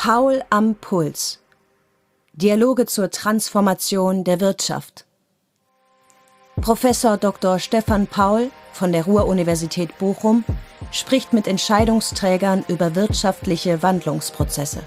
Paul am Puls. Dialoge zur Transformation der Wirtschaft. Professor Dr. Stefan Paul von der Ruhr-Universität Bochum spricht mit Entscheidungsträgern über wirtschaftliche Wandlungsprozesse.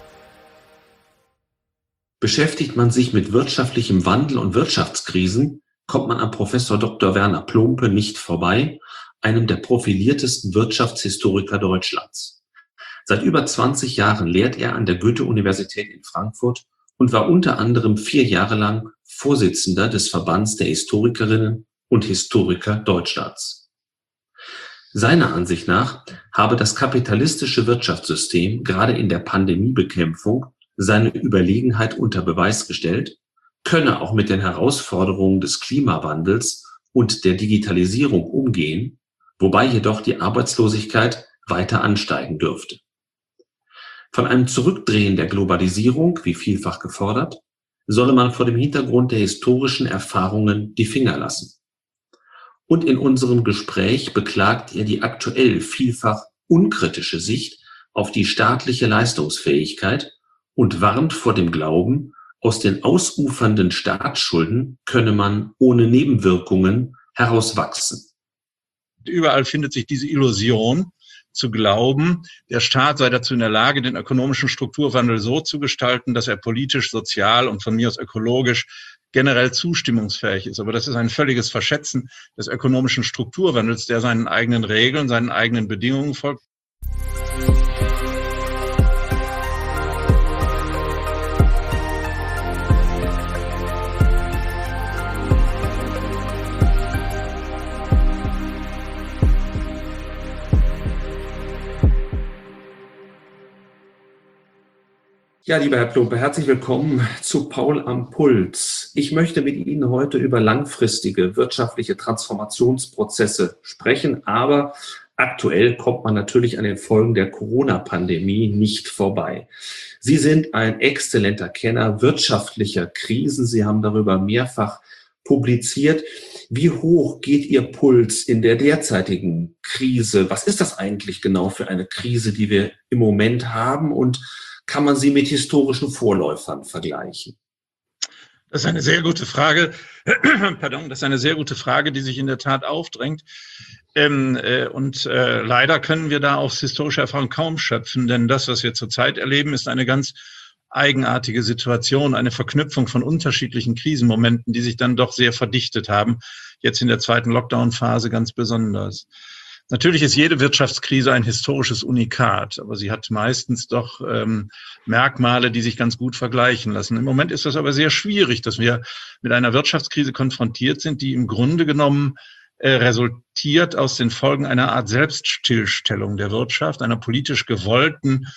Beschäftigt man sich mit wirtschaftlichem Wandel und Wirtschaftskrisen, kommt man an Professor Dr. Werner Plompe nicht vorbei, einem der profiliertesten Wirtschaftshistoriker Deutschlands. Seit über 20 Jahren lehrt er an der Goethe-Universität in Frankfurt und war unter anderem 4 Jahre lang Vorsitzender des Verbands der Historikerinnen und Historiker Deutschlands. Seiner Ansicht nach habe das kapitalistische Wirtschaftssystem gerade in der Pandemiebekämpfung seine Überlegenheit unter Beweis gestellt, könne auch mit den Herausforderungen des Klimawandels und der Digitalisierung umgehen, wobei jedoch die Arbeitslosigkeit weiter ansteigen dürfte. Von einem Zurückdrehen der Globalisierung, wie vielfach gefordert, solle man vor dem Hintergrund der historischen Erfahrungen die Finger lassen. Und in unserem Gespräch beklagt er die aktuell vielfach unkritische Sicht auf die staatliche Leistungsfähigkeit und warnt vor dem Glauben, aus den ausufernden Staatsschulden könne man ohne Nebenwirkungen herauswachsen. Überall findet sich diese Illusion, zu glauben, der Staat sei dazu in der Lage, den ökonomischen Strukturwandel so zu gestalten, dass er politisch, sozial und von mir aus ökologisch generell zustimmungsfähig ist. Aber das ist ein völliges Verschätzen des ökonomischen Strukturwandels, der seinen eigenen Regeln, seinen eigenen Bedingungen folgt. Ja, lieber Herr Plompe, herzlich willkommen zu Paul am Puls. Ich möchte mit Ihnen heute über langfristige wirtschaftliche Transformationsprozesse sprechen, aber aktuell kommt man natürlich an den Folgen der Corona-Pandemie nicht vorbei. Sie sind ein exzellenter Kenner wirtschaftlicher Krisen. Sie haben darüber mehrfach publiziert. Wie hoch geht Ihr Puls in der derzeitigen Krise? Was ist das eigentlich genau für eine Krise, die wir im Moment haben, und kann man sie mit historischen Vorläufern vergleichen? Das ist eine sehr gute Frage. Das ist eine sehr gute Frage, die sich in der Tat aufdrängt. Leider können wir da aus historischer Erfahrung kaum schöpfen, denn das, was wir zurzeit erleben, ist eine ganz eigenartige Situation, eine Verknüpfung von unterschiedlichen Krisenmomenten, die sich dann doch sehr verdichtet haben, jetzt in der zweiten Lockdown-Phase ganz besonders. Natürlich ist jede Wirtschaftskrise ein historisches Unikat, aber sie hat meistens doch Merkmale, die sich ganz gut vergleichen lassen. Im Moment ist das aber sehr schwierig, dass wir mit einer Wirtschaftskrise konfrontiert sind, die im Grunde genommen resultiert aus den Folgen einer Art Selbststillstellung der Wirtschaft, einer politisch gewollten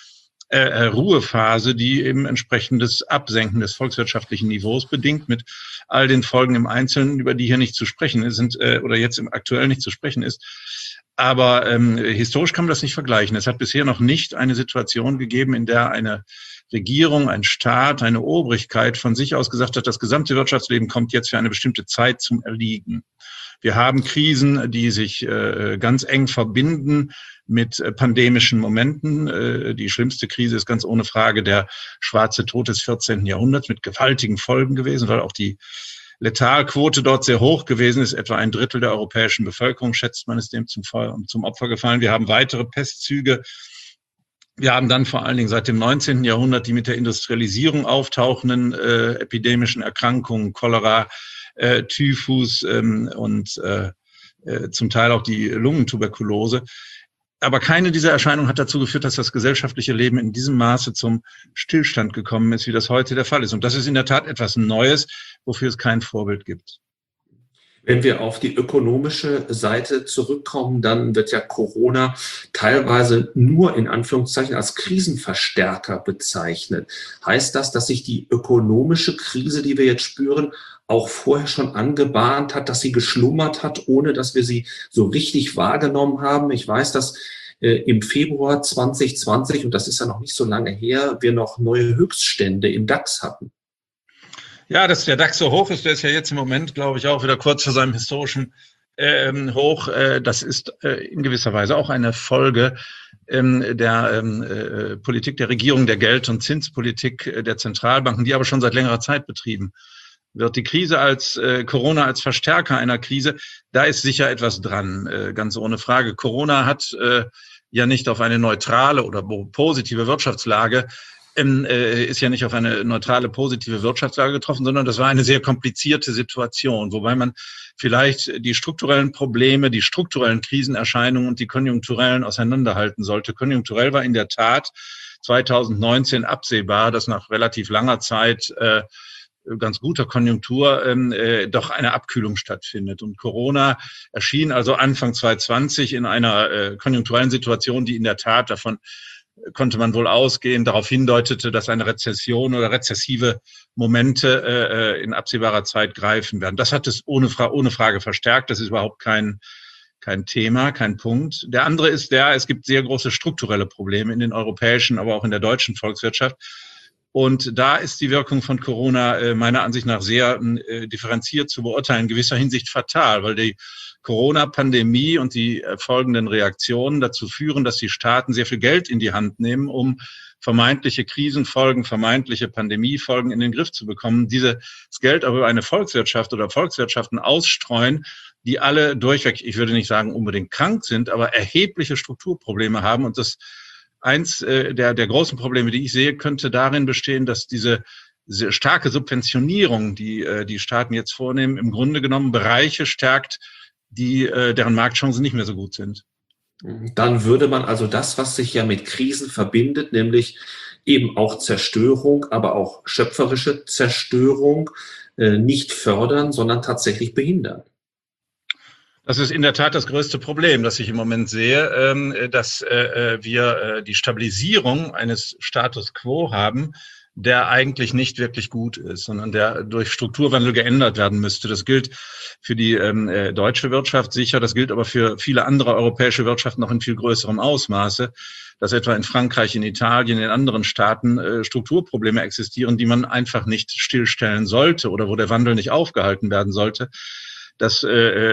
Ruhephase, die eben entsprechendes Absenken des volkswirtschaftlichen Niveaus bedingt, mit all den Folgen im Einzelnen, über die hier nicht zu sprechen sind oder jetzt im Aktuell nicht zu sprechen ist. Aber historisch kann man das nicht vergleichen. Es hat bisher noch nicht eine Situation gegeben, in der eine Regierung, ein Staat, eine Obrigkeit von sich aus gesagt hat, das gesamte Wirtschaftsleben kommt jetzt für eine bestimmte Zeit zum Erliegen. Wir haben Krisen, die sich ganz eng verbinden mit pandemischen Momenten. Die schlimmste Krise ist ganz ohne Frage der schwarze Tod des 14. Jahrhunderts mit gewaltigen Folgen gewesen, weil auch die Letalquote dort sehr hoch gewesen ist. Etwa 1/3 der europäischen Bevölkerung, schätzt man, ist dem zum Opfer gefallen. Wir haben weitere Pestzüge. Wir haben dann vor allen Dingen seit dem 19. Jahrhundert die mit der Industrialisierung auftauchenden epidemischen Erkrankungen, Cholera, Typhus und zum Teil auch die Lungentuberkulose. Aber keine dieser Erscheinungen hat dazu geführt, dass das gesellschaftliche Leben in diesem Maße zum Stillstand gekommen ist, wie das heute der Fall ist. Und das ist in der Tat etwas Neues, wofür es kein Vorbild gibt. Wenn wir auf die ökonomische Seite zurückkommen, dann wird ja Corona teilweise nur in Anführungszeichen als Krisenverstärker bezeichnet. Heißt das, dass sich die ökonomische Krise, die wir jetzt spüren, auch vorher schon angebahnt hat, dass sie geschlummert hat, ohne dass wir sie so richtig wahrgenommen haben? Ich weiß, dass im Februar 2020, und das ist ja noch nicht so lange her, wir noch neue Höchststände im DAX hatten. Ja, dass der DAX so hoch ist, der ist ja jetzt im Moment, glaube ich, auch wieder kurz vor seinem historischen hoch. Das ist in gewisser Weise auch eine Folge der Politik der Regierung, der Geld- und Zinspolitik der Zentralbanken, die aber schon seit längerer Zeit betrieben wird. Die Krise Corona als Verstärker einer Krise, da ist sicher etwas dran, ganz ohne Frage. Corona hat ja nicht auf eine neutrale oder positive Wirtschaftslage ist ja nicht auf eine neutrale, positive Wirtschaftslage getroffen, sondern das war eine sehr komplizierte Situation, wobei man vielleicht die strukturellen Probleme, die strukturellen Krisenerscheinungen und die konjunkturellen auseinanderhalten sollte. Konjunkturell war in der Tat 2019 absehbar, dass nach relativ langer Zeit ganz guter Konjunktur doch eine Abkühlung stattfindet. Und Corona erschien also Anfang 2020 in einer konjunkturellen Situation, die in der Tat, davon konnte man wohl ausgehen, darauf hindeutete, dass eine Rezession oder rezessive Momente in absehbarer Zeit greifen werden. Das hat es ohne Frage verstärkt. Das ist überhaupt kein Thema, kein Punkt. Der andere ist es gibt sehr große strukturelle Probleme in den europäischen, aber auch in der deutschen Volkswirtschaft. Und da ist die Wirkung von Corona meiner Ansicht nach sehr differenziert zu beurteilen, in gewisser Hinsicht fatal, weil die Corona-Pandemie und die folgenden Reaktionen dazu führen, dass die Staaten sehr viel Geld in die Hand nehmen, um vermeintliche Krisenfolgen, vermeintliche Pandemiefolgen in den Griff zu bekommen. Dieses Geld aber über eine Volkswirtschaft oder Volkswirtschaften ausstreuen, die alle durchweg, ich würde nicht sagen unbedingt krank sind, aber erhebliche Strukturprobleme haben. Und das eins der großen Probleme, die ich sehe, könnte darin bestehen, dass diese sehr starke Subventionierung, die Staaten jetzt vornehmen, im Grunde genommen Bereiche stärkt, deren Marktchancen nicht mehr so gut sind. Dann würde man also das, was sich ja mit Krisen verbindet, nämlich eben auch Zerstörung, aber auch schöpferische Zerstörung, nicht fördern, sondern tatsächlich behindern. Das ist in der Tat das größte Problem, das ich im Moment sehe, dass wir die Stabilisierung eines Status quo haben, der eigentlich nicht wirklich gut ist, sondern der durch Strukturwandel geändert werden müsste. Das gilt für die deutsche Wirtschaft sicher, das gilt aber für viele andere europäische Wirtschaften noch in viel größerem Ausmaße, dass etwa in Frankreich, in Italien, in anderen Staaten Strukturprobleme existieren, die man einfach nicht stillstellen sollte oder wo der Wandel nicht aufgehalten werden sollte. Das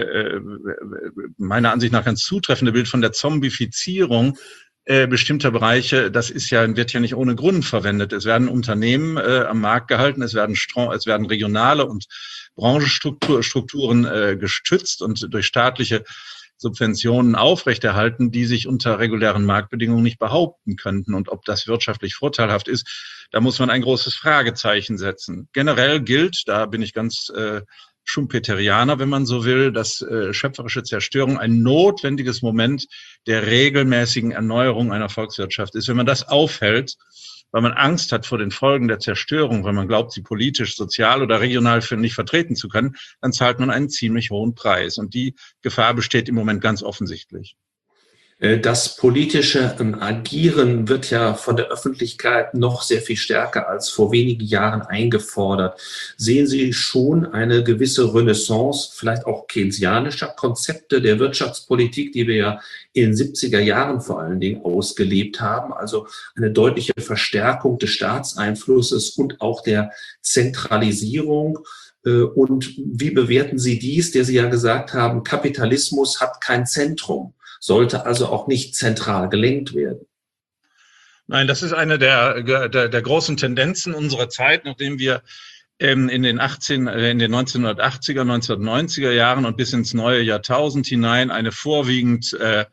meiner Ansicht nach ganz zutreffende Bild von der Zombifizierung bestimmter Bereiche, das wird ja nicht ohne Grund verwendet. Es werden Unternehmen am Markt gehalten, es werden regionale und Branchenstrukturen gestützt und durch staatliche Subventionen aufrechterhalten, die sich unter regulären Marktbedingungen nicht behaupten könnten. Und ob das wirtschaftlich vorteilhaft ist, da muss man ein großes Fragezeichen setzen. Generell gilt, da bin ich ganz Schumpeterianer, wenn man so will, dass schöpferische Zerstörung ein notwendiges Moment der regelmäßigen Erneuerung einer Volkswirtschaft ist. Wenn man das aufhält, weil man Angst hat vor den Folgen der Zerstörung, weil man glaubt, sie politisch, sozial oder regional nicht vertreten zu können, dann zahlt man einen ziemlich hohen Preis. Und die Gefahr besteht im Moment ganz offensichtlich. Das politische Agieren wird ja von der Öffentlichkeit noch sehr viel stärker als vor wenigen Jahren eingefordert. Sehen Sie schon eine gewisse Renaissance, vielleicht auch keynesianischer Konzepte der Wirtschaftspolitik, die wir ja in den 70er Jahren vor allen Dingen ausgelebt haben? Also eine deutliche Verstärkung des Staatseinflusses und auch der Zentralisierung. Und wie bewerten Sie dies, der Sie ja gesagt haben, Kapitalismus hat kein Zentrum, sollte also auch nicht zentral gelenkt werden? Nein, das ist eine der großen Tendenzen unserer Zeit, nachdem wir in den 1980er, 1990er Jahren und bis ins neue Jahrtausend hinein eine vorwiegend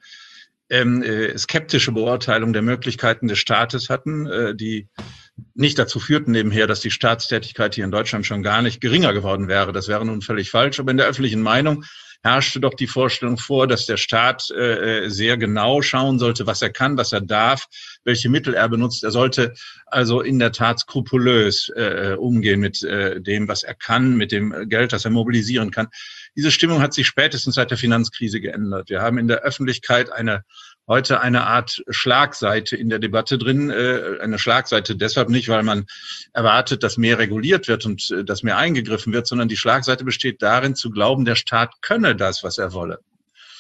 skeptische Beurteilung der Möglichkeiten des Staates hatten, die nicht dazu führten nebenher, dass die Staatstätigkeit hier in Deutschland schon gar nicht geringer geworden wäre. Das wäre nun völlig falsch. Aber in der öffentlichen Meinung herrschte doch die Vorstellung vor, dass der Staat sehr genau schauen sollte, was er kann, was er darf, welche Mittel er benutzt. Er sollte also in der Tat skrupulös umgehen mit dem, was er kann, mit dem Geld, das er mobilisieren kann. Diese Stimmung hat sich spätestens seit der Finanzkrise geändert. Wir haben in der Öffentlichkeit heute eine Art Schlagseite in der Debatte drin. Eine Schlagseite deshalb nicht, weil man erwartet, dass mehr reguliert wird und dass mehr eingegriffen wird, sondern die Schlagseite besteht darin, zu glauben, der Staat könne das, was er wolle.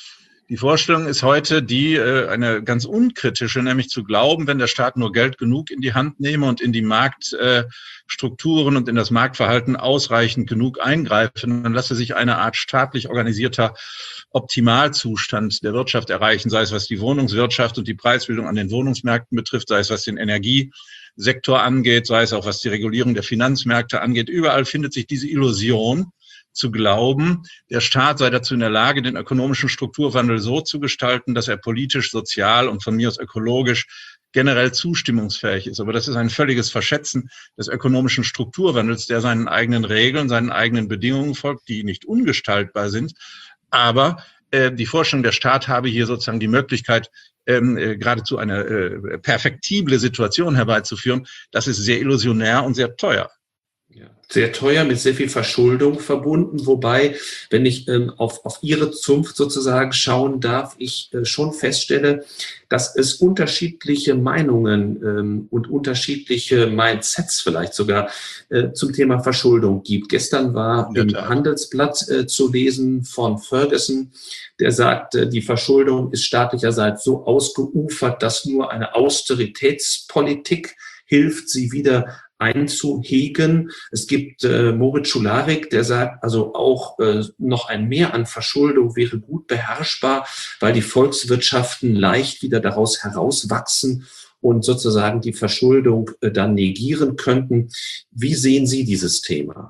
Die Vorstellung ist heute eine ganz unkritische, nämlich zu glauben, wenn der Staat nur Geld genug in die Hand nehme und in die Marktstrukturen und in das Marktverhalten ausreichend genug eingreifen, dann lasse sich eine Art staatlich organisierter Optimalzustand der Wirtschaft erreichen, sei es was die Wohnungswirtschaft und die Preisbildung an den Wohnungsmärkten betrifft, sei es was den Energiesektor angeht, sei es auch was die Regulierung der Finanzmärkte angeht. Überall findet sich diese Illusion, zu glauben, der Staat sei dazu in der Lage, den ökonomischen Strukturwandel so zu gestalten, dass er politisch, sozial und von mir aus ökologisch generell zustimmungsfähig ist. Aber das ist ein völliges Verschätzen des ökonomischen Strukturwandels, der seinen eigenen Regeln, seinen eigenen Bedingungen folgt, die nicht ungestaltbar sind. Aber die Vorstellung, der Staat habe hier sozusagen die Möglichkeit, geradezu eine perfektible Situation herbeizuführen, das ist sehr illusionär und sehr teuer. Ja, sehr teuer, mit sehr viel Verschuldung verbunden, wobei, wenn ich auf Ihre Zunft sozusagen schauen darf, ich schon feststelle, dass es unterschiedliche Meinungen und unterschiedliche Mindsets vielleicht sogar zum Thema Verschuldung gibt. Gestern war im Handelsblatt zu lesen von Ferguson, der sagt, die Verschuldung ist staatlicherseits so ausgeufert, dass nur eine Austeritätspolitik hilft, sie wieder einzuhegen. Es gibt Moritz Schularik, der sagt, also auch noch ein Mehr an Verschuldung wäre gut beherrschbar, weil die Volkswirtschaften leicht wieder daraus herauswachsen und sozusagen die Verschuldung dann negieren könnten. Wie sehen Sie dieses Thema?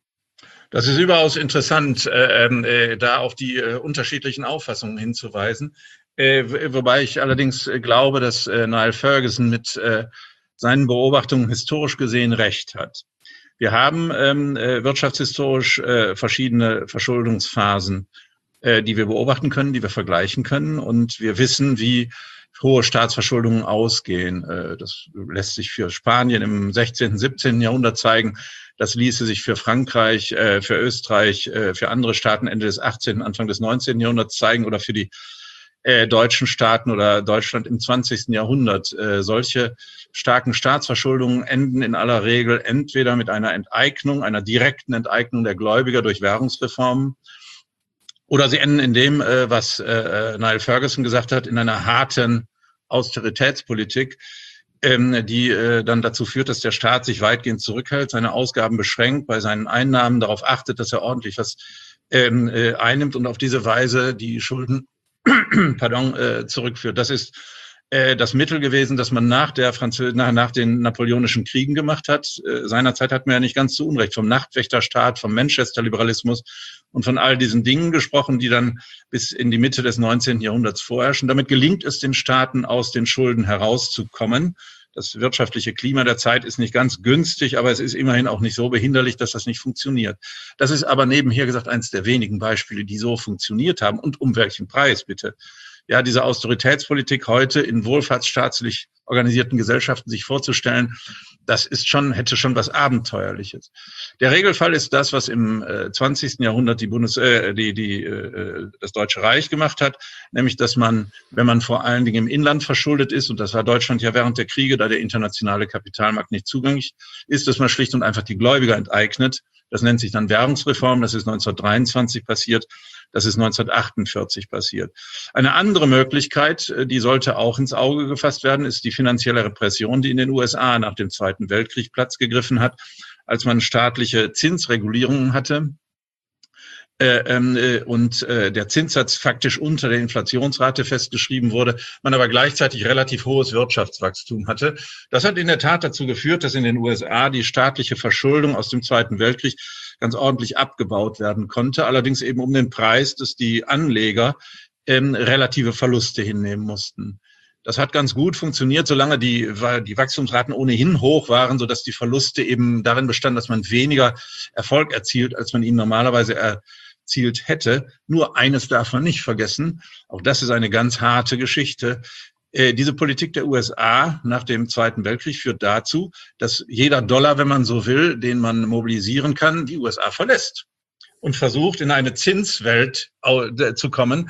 Das ist überaus interessant, da auf die unterschiedlichen Auffassungen hinzuweisen. Wobei ich allerdings glaube, dass Niall Ferguson mit seinen Beobachtungen historisch gesehen recht hat. Wir haben wirtschaftshistorisch verschiedene Verschuldungsphasen, die wir beobachten können, die wir vergleichen können. Und wir wissen, wie hohe Staatsverschuldungen ausgehen. Das lässt sich für Spanien im 16., 17. Jahrhundert zeigen. Das ließe sich für Frankreich, für Österreich, für andere Staaten Ende des 18., Anfang des 19. Jahrhunderts zeigen oder für die deutschen Staaten oder Deutschland im 20. Jahrhundert. Solche starken Staatsverschuldungen enden in aller Regel entweder mit einer Enteignung, einer direkten Enteignung der Gläubiger durch Währungsreformen, oder sie enden in dem, was Niall Ferguson gesagt hat, in einer harten Austeritätspolitik, die dann dazu führt, dass der Staat sich weitgehend zurückhält, seine Ausgaben beschränkt, bei seinen Einnahmen darauf achtet, dass er ordentlich was einnimmt und auf diese Weise die Schulden zurückführt. Das ist das Mittel gewesen, das man nach den napoleonischen Kriegen gemacht hat. Seinerzeit hat man ja nicht ganz zu Unrecht vom Nachtwächterstaat, vom Manchester-Liberalismus und von all diesen Dingen gesprochen, die dann bis in die Mitte des 19. Jahrhunderts vorherrschen. Damit gelingt es den Staaten, aus den Schulden herauszukommen. Das wirtschaftliche Klima der Zeit ist nicht ganz günstig, aber es ist immerhin auch nicht so behinderlich, dass das nicht funktioniert. Das ist aber nebenher gesagt eines der wenigen Beispiele, die so funktioniert haben. Und um welchen Preis, bitte? Ja, diese Austeritätspolitik heute in wohlfahrtsstaatlich organisierten Gesellschaften sich vorzustellen, das ist hätte schon was Abenteuerliches. Der Regelfall ist das, was im 20. Jahrhundert das Deutsche Reich gemacht hat, nämlich, dass man, wenn man vor allen Dingen im Inland verschuldet ist, und das war Deutschland ja während der Kriege, da der internationale Kapitalmarkt nicht zugänglich ist, dass man schlicht und einfach die Gläubiger enteignet. Das nennt sich dann Währungsreform, das ist 1923 passiert. Das ist 1948 passiert. Eine andere Möglichkeit, die sollte auch ins Auge gefasst werden, ist die finanzielle Repression, die in den USA nach dem Zweiten Weltkrieg Platz gegriffen hat, als man staatliche Zinsregulierungen hatte und der Zinssatz faktisch unter der Inflationsrate festgeschrieben wurde, man aber gleichzeitig relativ hohes Wirtschaftswachstum hatte. Das hat in der Tat dazu geführt, dass in den USA die staatliche Verschuldung aus dem Zweiten Weltkrieg ganz ordentlich abgebaut werden konnte, allerdings eben um den Preis, dass die Anleger relative Verluste hinnehmen mussten. Das hat ganz gut funktioniert, solange die Wachstumsraten ohnehin hoch waren, sodass die Verluste eben darin bestanden, dass man weniger Erfolg erzielt, als man ihn normalerweise erzielt hätte. Nur eines darf man nicht vergessen, auch das ist eine ganz harte Geschichte. Diese Politik der USA nach dem Zweiten Weltkrieg führt dazu, dass jeder Dollar, wenn man so will, den man mobilisieren kann, die USA verlässt und versucht, in eine Zinswelt zu kommen,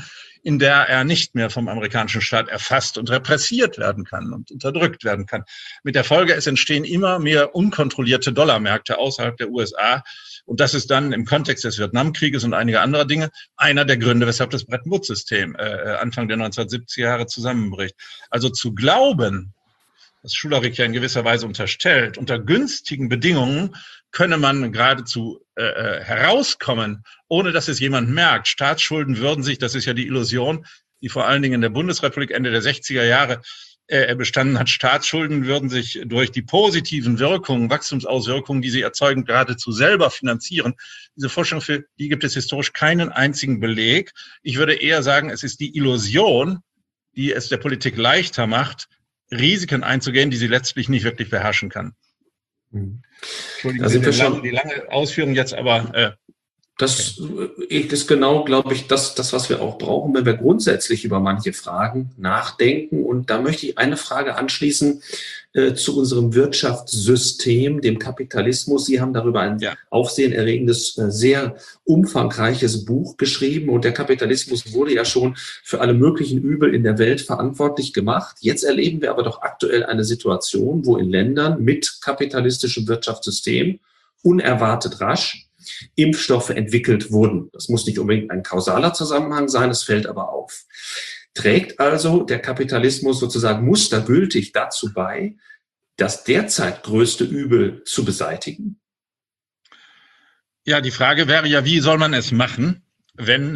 in der er nicht mehr vom amerikanischen Staat erfasst und repressiert werden kann und unterdrückt werden kann. Mit der Folge, es entstehen immer mehr unkontrollierte Dollarmärkte außerhalb der USA. Und das ist dann im Kontext des Vietnamkrieges und einiger anderer Dinge einer der Gründe, weshalb das Bretton Woods-System Anfang der 1970er Jahre zusammenbricht. Also zu glauben, was Schularik ja in gewisser Weise unterstellt, unter günstigen Bedingungen könne man geradezu herauskommen, ohne dass es jemand merkt. Staatsschulden würden sich, das ist ja die Illusion, die vor allen Dingen in der Bundesrepublik Ende der 60er Jahre bestanden hat, Staatsschulden würden sich durch die positiven Wirkungen, Wachstumsauswirkungen, die sie erzeugen, geradezu selber finanzieren. Diese Forschung, für die gibt es historisch keinen einzigen Beleg. Ich würde eher sagen, es ist die Illusion, die es der Politik leichter macht, Risiken einzugehen, die sie letztlich nicht wirklich beherrschen kann. Entschuldigung, die lange Ausführung jetzt, aber... Das ist genau, glaube ich, das, was wir auch brauchen, wenn wir grundsätzlich über manche Fragen nachdenken. Und da möchte ich eine Frage anschließen zu unserem Wirtschaftssystem, dem Kapitalismus. Sie haben darüber ein aufsehenerregendes, sehr umfangreiches Buch geschrieben. Und der Kapitalismus wurde ja schon für alle möglichen Übel in der Welt verantwortlich gemacht. Jetzt erleben wir aber doch aktuell eine Situation, wo in Ländern mit kapitalistischem Wirtschaftssystem unerwartet rasch Impfstoffe entwickelt wurden. Das muss nicht unbedingt ein kausaler Zusammenhang sein, es fällt aber auf. Trägt also der Kapitalismus sozusagen mustergültig dazu bei, das derzeit größte Übel zu beseitigen? Ja, die Frage wäre ja, wie soll man es machen, wenn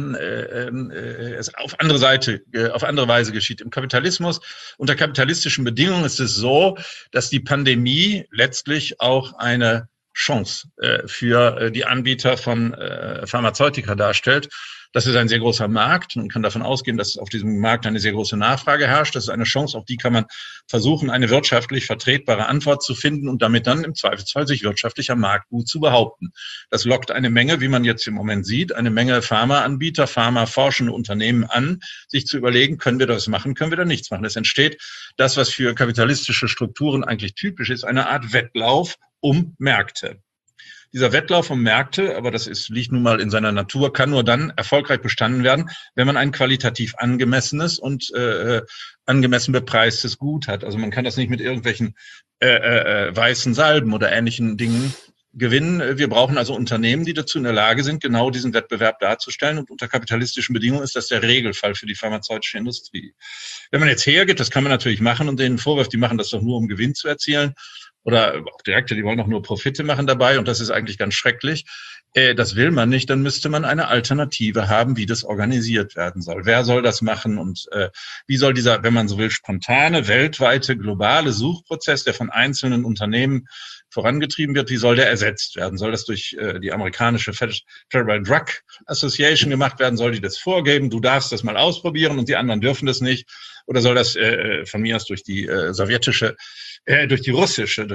es auf andere Weise geschieht. Im Kapitalismus, unter kapitalistischen Bedingungen ist es so, dass die Pandemie letztlich auch eine Chance für die Anbieter von Pharmazeutika darstellt. Das ist ein sehr großer Markt. Man kann davon ausgehen, dass auf diesem Markt eine sehr große Nachfrage herrscht. Das ist eine Chance, auf die kann man versuchen, eine wirtschaftlich vertretbare Antwort zu finden und damit dann im Zweifelsfall sich wirtschaftlich am Markt gut zu behaupten. Das lockt eine Menge, wie man jetzt im Moment sieht, eine Menge Pharmaanbieter, pharmaforschende Unternehmen an, sich zu überlegen, können wir das machen, können wir da nichts machen. Es entsteht das, was für kapitalistische Strukturen eigentlich typisch ist, eine Art Wettlauf um Märkte. Dieser Wettlauf um Märkte, aber das liegt nun mal in seiner Natur, kann nur dann erfolgreich bestanden werden, wenn man ein qualitativ angemessenes und angemessen bepreistes Gut hat. Also man kann das nicht mit irgendwelchen weißen Salben oder ähnlichen Dingen gewinnen. Wir brauchen also Unternehmen, die dazu in der Lage sind, genau diesen Wettbewerb darzustellen. Und unter kapitalistischen Bedingungen ist das der Regelfall für die pharmazeutische Industrie. Wenn man jetzt hergeht, das kann man natürlich machen und denen vorwirft, die machen das doch nur, um Gewinn zu erzielen. Oder auch Direkte, die wollen auch nur Profite machen dabei und das ist eigentlich ganz schrecklich. Das will man nicht, dann müsste man eine Alternative haben, wie das organisiert werden soll. Wer soll das machen und wie soll dieser, wenn man so will, spontane, weltweite, globale Suchprozess, der von einzelnen Unternehmen vorangetrieben wird, wie soll der ersetzt werden? Soll das durch die amerikanische Federal Drug Association gemacht werden? Soll die das vorgeben? Du darfst das mal ausprobieren und die anderen dürfen das nicht? Oder soll das von mir aus durch die durch die russische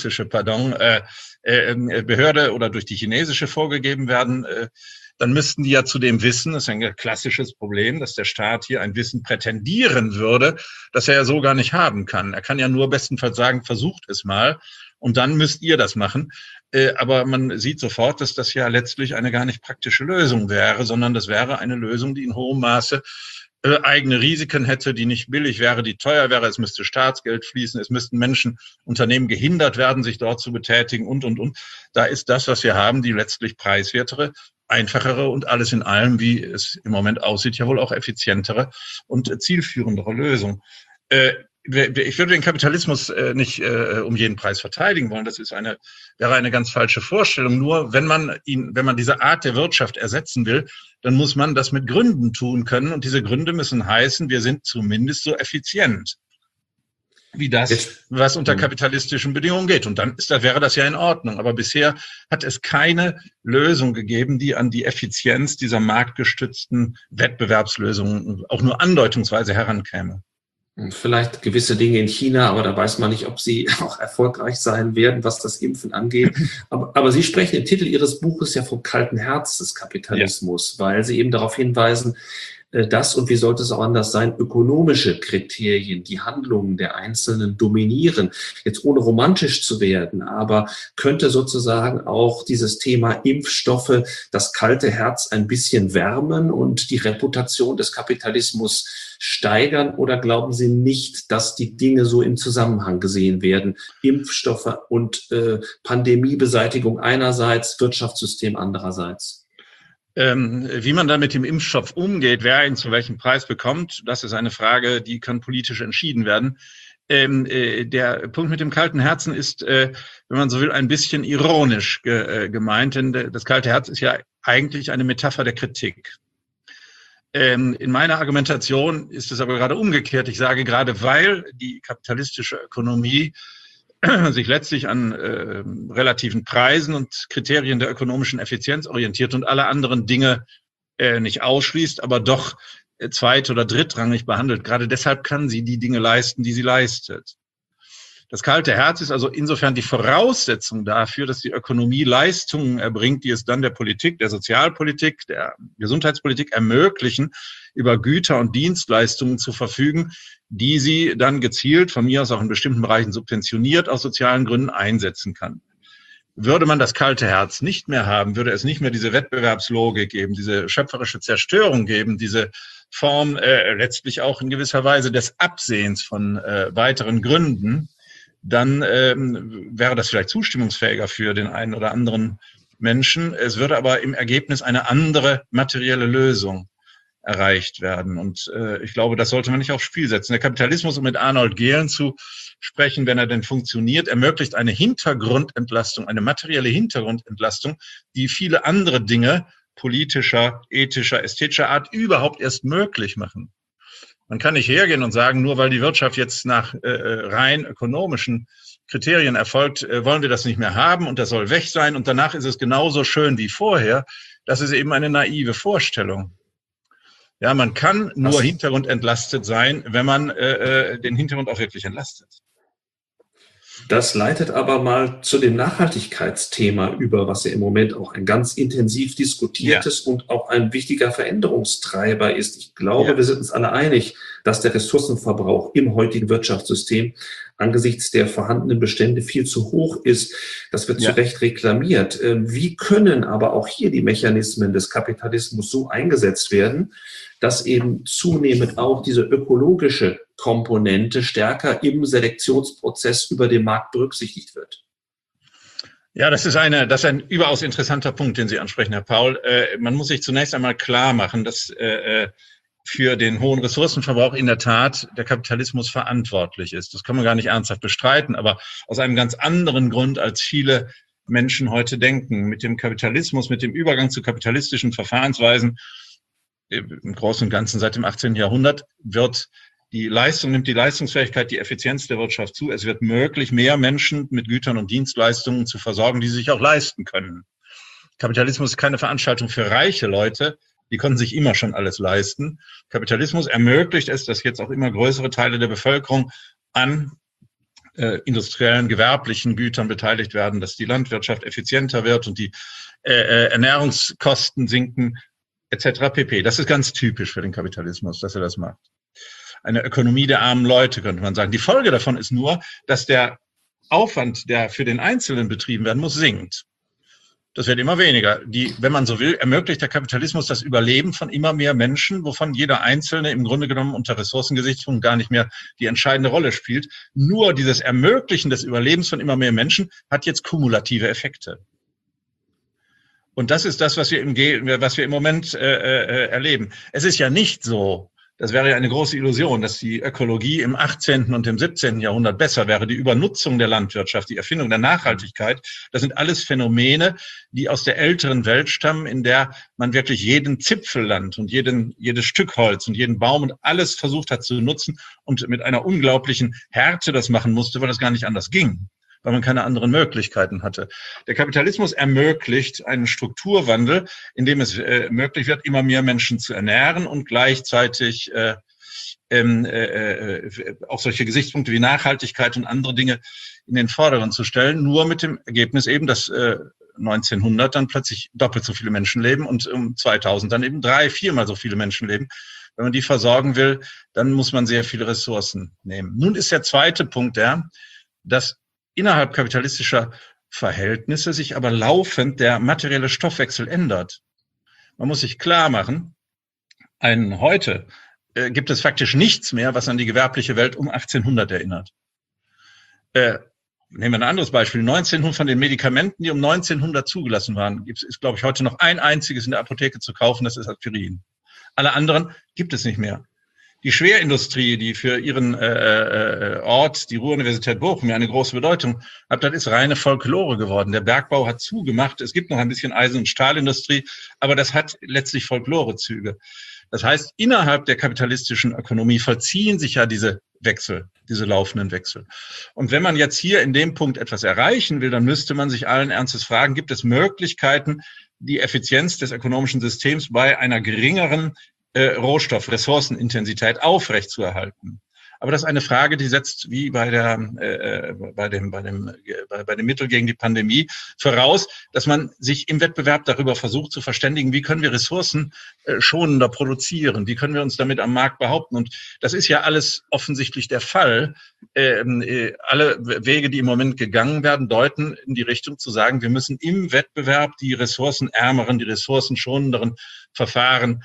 Behörde oder durch die chinesische vorgegeben werden? Dann müssten die ja zudem wissen, das ist ein klassisches Problem, dass der Staat hier ein Wissen prätendieren würde, das er ja so gar nicht haben kann. Er kann ja nur bestenfalls sagen, versucht es mal und dann müsst ihr das machen. Aber man sieht sofort, dass das ja letztlich eine gar nicht praktische Lösung wäre, sondern das wäre eine Lösung, die in hohem Maße eigene Risiken hätte, die nicht billig wäre, die teuer wäre. Es müsste Staatsgeld fließen, es müssten Menschen, Unternehmen gehindert werden, sich dort zu betätigen und. Da ist das, was wir haben, die letztlich preiswertere, einfachere und alles in allem, wie es im Moment aussieht, ja wohl auch effizientere und zielführendere Lösung. Ich würde den Kapitalismus nicht um jeden Preis verteidigen wollen. Das wäre eine ganz falsche Vorstellung. Nur wenn man diese Art der Wirtschaft ersetzen will, dann muss man das mit Gründen tun können. Und diese Gründe müssen heißen, wir sind zumindest so effizient wie das, was unter kapitalistischen Bedingungen geht. Und dann wäre das ja in Ordnung. Aber bisher hat es keine Lösung gegeben, die an die Effizienz dieser marktgestützten Wettbewerbslösungen auch nur andeutungsweise herankäme. Vielleicht gewisse Dinge in China, aber da weiß man nicht, ob sie auch erfolgreich sein werden, was das Impfen angeht. Aber Sie sprechen im Titel Ihres Buches ja vom kalten Herz des Kapitalismus, weil Sie eben darauf hinweisen, das, und wie sollte es auch anders sein, ökonomische Kriterien, die Handlungen der Einzelnen dominieren. Jetzt ohne romantisch zu werden, aber könnte sozusagen auch dieses Thema Impfstoffe das kalte Herz ein bisschen wärmen und die Reputation des Kapitalismus steigern? Oder glauben Sie nicht, dass die Dinge so im Zusammenhang gesehen werden? Impfstoffe und Pandemiebeseitigung einerseits, Wirtschaftssystem andererseits. Wie man dann mit dem Impfstoff umgeht, wer ihn zu welchem Preis bekommt, das ist eine Frage, die kann politisch entschieden werden. Der Punkt mit dem kalten Herzen ist, wenn man so will, ein bisschen ironisch gemeint, denn das kalte Herz ist ja eigentlich eine Metapher der Kritik. In meiner Argumentation ist es aber gerade umgekehrt. Ich sage, gerade weil die kapitalistische Ökonomie sich letztlich an relativen Preisen und Kriterien der ökonomischen Effizienz orientiert und alle anderen Dinge nicht ausschließt, aber doch zweit- oder drittrangig behandelt. Gerade deshalb kann sie die Dinge leisten, die sie leistet. Das kalte Herz ist also insofern die Voraussetzung dafür, dass die Ökonomie Leistungen erbringt, die es dann der Politik, der Sozialpolitik, der Gesundheitspolitik ermöglichen, über Güter und Dienstleistungen zu verfügen, die sie dann gezielt, von mir aus auch in bestimmten Bereichen subventioniert, aus sozialen Gründen einsetzen kann. Würde man das kalte Herz nicht mehr haben, würde es nicht mehr diese Wettbewerbslogik geben, diese schöpferische Zerstörung geben, diese Form letztlich auch in gewisser Weise des Absehens von weiteren Gründen, dann wäre das vielleicht zustimmungsfähiger für den einen oder anderen Menschen. Es würde aber im Ergebnis eine andere materielle Lösung erreicht werden. Und ich glaube, das sollte man nicht aufs Spiel setzen. Der Kapitalismus, um mit Arnold Gehlen zu sprechen, wenn er denn funktioniert, ermöglicht eine Hintergrundentlastung, eine materielle Hintergrundentlastung, die viele andere Dinge politischer, ethischer, ästhetischer Art überhaupt erst möglich machen. Man kann nicht hergehen und sagen, nur weil die Wirtschaft jetzt nach rein ökonomischen Kriterien erfolgt, wollen wir das nicht mehr haben und das soll weg sein und danach ist es genauso schön wie vorher. Das ist eben eine naive Vorstellung. Ja, man kann nur hintergrundentlastet sein, wenn man den Hintergrund auch wirklich entlastet. Das leitet aber mal zu dem Nachhaltigkeitsthema über, was ja im Moment auch ein ganz intensiv diskutiertes und auch ein wichtiger Veränderungstreiber ist. Ich glaube, wir sind uns alle einig, dass der Ressourcenverbrauch im heutigen Wirtschaftssystem angesichts der vorhandenen Bestände viel zu hoch ist. Das wird zu Recht reklamiert. Wie können aber auch hier die Mechanismen des Kapitalismus so eingesetzt werden, dass eben zunehmend auch diese ökologische Komponente stärker im Selektionsprozess über den Markt berücksichtigt wird? Ja, das ist ein überaus interessanter Punkt, den Sie ansprechen, Herr Paul. Man muss sich zunächst einmal klar machen, dass für den hohen Ressourcenverbrauch in der Tat der Kapitalismus verantwortlich ist. Das kann man gar nicht ernsthaft bestreiten, aber aus einem ganz anderen Grund, als viele Menschen heute denken. Mit dem Kapitalismus, mit dem Übergang zu kapitalistischen Verfahrensweisen im Großen und Ganzen seit dem 18. Jahrhundert nimmt die Leistungsfähigkeit, die Effizienz der Wirtschaft zu. Es wird möglich, mehr Menschen mit Gütern und Dienstleistungen zu versorgen, die sie sich auch leisten können. Kapitalismus ist keine Veranstaltung für reiche Leute, die konnten sich immer schon alles leisten. Kapitalismus ermöglicht es, dass jetzt auch immer größere Teile der Bevölkerung an industriellen, gewerblichen Gütern beteiligt werden, dass die Landwirtschaft effizienter wird und die Ernährungskosten sinken, etc. pp. Das ist ganz typisch für den Kapitalismus, dass er das macht. Eine Ökonomie der armen Leute, könnte man sagen. Die Folge davon ist nur, dass der Aufwand, der für den Einzelnen betrieben werden muss, sinkt. Das wird immer weniger. Wenn man so will, ermöglicht der Kapitalismus das Überleben von immer mehr Menschen, wovon jeder Einzelne im Grunde genommen unter Ressourcengesichtspunkt gar nicht mehr die entscheidende Rolle spielt. Nur dieses Ermöglichen des Überlebens von immer mehr Menschen hat jetzt kumulative Effekte. Und das ist das, was wir im Moment erleben. Es ist ja nicht so, das wäre ja eine große Illusion, dass die Ökologie im 18. und im 17. Jahrhundert besser wäre. Die Übernutzung der Landwirtschaft, die Erfindung der Nachhaltigkeit, das sind alles Phänomene, die aus der älteren Welt stammen, in der man wirklich jeden Zipfelland und jedes Stück Holz und jeden Baum und alles versucht hat zu nutzen und mit einer unglaublichen Härte das machen musste, weil das gar nicht anders ging, weil man keine anderen Möglichkeiten hatte. Der Kapitalismus ermöglicht einen Strukturwandel, in dem es möglich wird, immer mehr Menschen zu ernähren und gleichzeitig auch solche Gesichtspunkte wie Nachhaltigkeit und andere Dinge in den Vordergrund zu stellen, nur mit dem Ergebnis eben, dass 1900 dann plötzlich doppelt so viele Menschen leben und um 2000 dann eben 3-4 Mal so viele Menschen leben, Wenn man die versorgen will, dann muss man sehr viele Ressourcen nehmen. Nun ist der zweite Punkt dass innerhalb kapitalistischer Verhältnisse sich aber laufend der materielle Stoffwechsel ändert. Man muss sich klar machen, heute gibt es faktisch nichts mehr, was an die gewerbliche Welt um 1800 erinnert. Nehmen wir ein anderes Beispiel. 1900 von den Medikamenten, die um 1900 zugelassen waren, ist, glaube ich, heute noch ein einziges in der Apotheke zu kaufen, das ist Aspirin. Alle anderen gibt es nicht mehr. Die Schwerindustrie, die für ihren Ort, die Ruhr-Universität Bochum, ja eine große Bedeutung hat, das ist reine Folklore geworden. Der Bergbau hat zugemacht. Es gibt noch ein bisschen Eisen- und Stahlindustrie, aber das hat letztlich Folklorezüge. Das heißt, innerhalb der kapitalistischen Ökonomie vollziehen sich ja diese Wechsel, diese laufenden Wechsel. Und wenn man jetzt hier in dem Punkt etwas erreichen will, dann müsste man sich allen Ernstes fragen, gibt es Möglichkeiten, die Effizienz des ökonomischen Systems bei einer geringeren Ressourcenintensität aufrechtzuerhalten? Aber das ist eine Frage, die setzt wie bei dem Mittel gegen die Pandemie voraus, dass man sich im Wettbewerb darüber versucht zu verständigen, wie können wir Ressourcen schonender produzieren, wie können wir uns damit am Markt behaupten. Und das ist ja alles offensichtlich der Fall. Alle Wege, die im Moment gegangen werden, deuten in die Richtung zu sagen, wir müssen im Wettbewerb die ressourcenärmeren, die ressourcenschonenderen Verfahren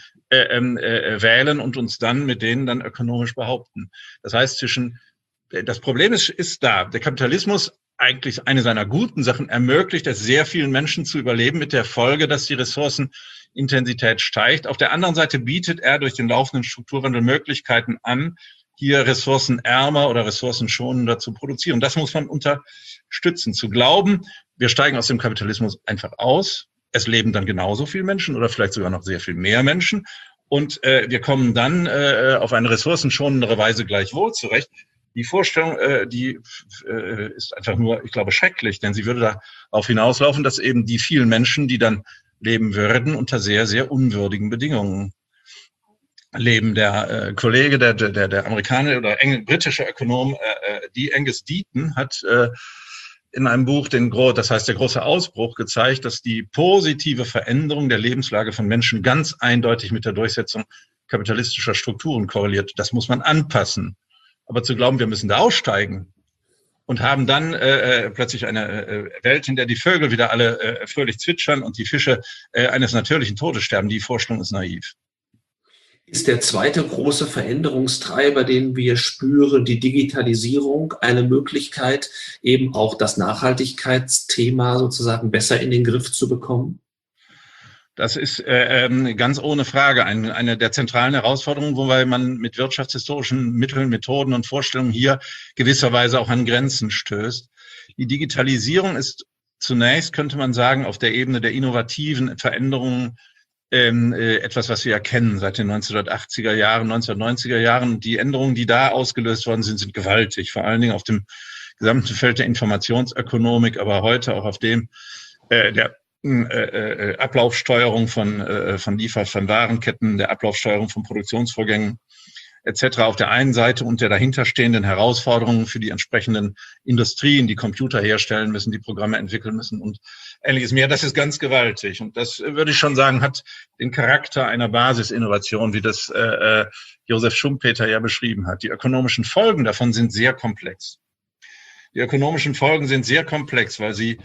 wählen und uns dann mit denen dann ökonomisch behaupten. Das heißt, das Problem ist da. Der Kapitalismus, eigentlich eine seiner guten Sachen, ermöglicht es sehr vielen Menschen zu überleben, mit der Folge, dass die Ressourcenintensität steigt. Auf der anderen Seite bietet er durch den laufenden Strukturwandel Möglichkeiten an, hier ressourcenärmer oder ressourcenschonender zu produzieren. Das muss man unterstützen. Zu glauben, wir steigen aus dem Kapitalismus einfach aus, es leben dann genauso viele Menschen oder vielleicht sogar noch sehr viel mehr Menschen und wir kommen dann auf eine ressourcenschonendere Weise gleichwohl zurecht. Die Vorstellung, die ist einfach nur, ich glaube, schrecklich, denn sie würde darauf hinauslaufen, dass eben die vielen Menschen, die dann leben würden, unter sehr, sehr unwürdigen Bedingungen leben. Der Kollege, der Amerikaner oder britische Ökonom Angus Deaton hat in einem Buch, das heißt der große Ausbruch, gezeigt, dass die positive Veränderung der Lebenslage von Menschen ganz eindeutig mit der Durchsetzung kapitalistischer Strukturen korreliert. Das muss man anpassen. Aber zu glauben, wir müssen da aussteigen und haben dann plötzlich eine Welt, in der die Vögel wieder alle fröhlich zwitschern und die Fische eines natürlichen Todes sterben, die Vorstellung ist naiv. Ist der zweite große Veränderungstreiber, den wir spüren, die Digitalisierung, eine Möglichkeit, eben auch das Nachhaltigkeitsthema sozusagen besser in den Griff zu bekommen? Das ist ganz ohne Frage eine der zentralen Herausforderungen, wobei man mit wirtschaftshistorischen Mitteln, Methoden und Vorstellungen hier gewisserweise auch an Grenzen stößt. Die Digitalisierung ist zunächst, könnte man sagen, auf der Ebene der innovativen Veränderungen etwas, was wir erkennen seit den 1980er Jahren, 1990er Jahren. Die Änderungen, die da ausgelöst worden sind gewaltig, vor allen Dingen auf dem gesamten Feld der Informationsökonomik, aber heute auch auf dem der Ablaufsteuerung von Warenketten, der Ablaufsteuerung von Produktionsvorgängen etc. auf der einen Seite und der dahinterstehenden Herausforderungen für die entsprechenden Industrien, die Computer herstellen müssen, die Programme entwickeln müssen und ähnliches mehr. Das ist ganz gewaltig. Und das, würde ich schon sagen, hat den Charakter einer Basisinnovation, wie das Josef Schumpeter ja beschrieben hat. Die ökonomischen Folgen davon sind sehr komplex. Die ökonomischen Folgen sind sehr komplex, weil sie